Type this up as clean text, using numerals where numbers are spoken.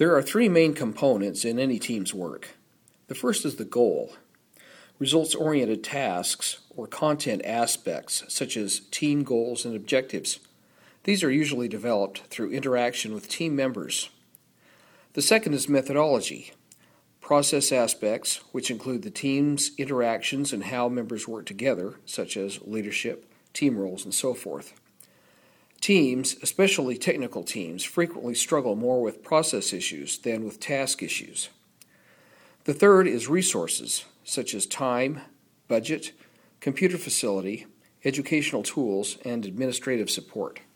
There are three main components in any team's work. The first is the goal. Results-oriented tasks or content aspects such as team goals and objectives. These are usually developed through interaction with team members. The second is methodology. Process aspects, which include the team's interactions and how members work together, such as leadership, team roles, and so forth. Teams, especially technical teams, frequently struggle more with process issues than with task issues. The third is resources, such as time, budget, computer facility, educational tools, and administrative support.